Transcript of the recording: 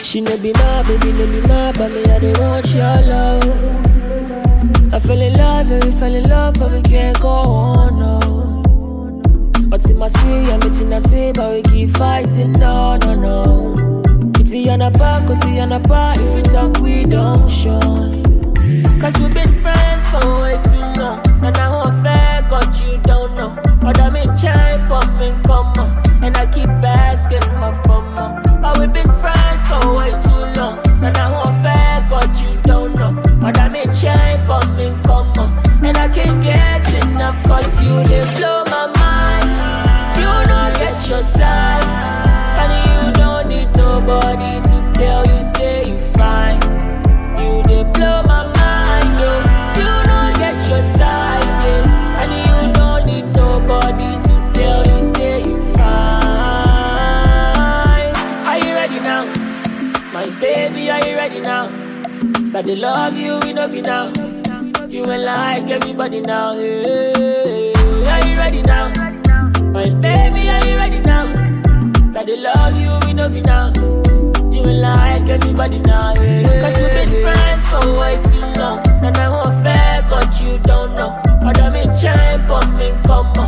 She no be my baby, no be my, but me I don't want your love. I fell in love, yeah, we fell in love, but we can't go on, no. But in my see, I'm meeting I say, but we keep fighting, no, no, no. Kitty on a bar, cause see on a bar, if we talk, we don't show. Cause we've been friends for way too long. And I won't fair, God, you don't know. But I'm in chime, but me come on. And I keep asking her for more. But we've been friends for way too long. And I won't fair, God, you don't know. But I'm in chime, but me come on. And I can't get enough, cause you they blow my mind. You don't get your time. And you don't need nobody to tell you, say you fine. You they blow my mind. Your time, yeah. And you don't need nobody to tell you, say you fine. Are you ready now? My baby, are you ready now? Start to love you, we know be now. You ain't like everybody now, hey. Are you ready now? My baby, are you ready now? Start to love you, we know be now. You ain't like everybody now, hey. Cause we've been friends for way too long. And I won't fair, God, you don't know. But I'm in chime, but me come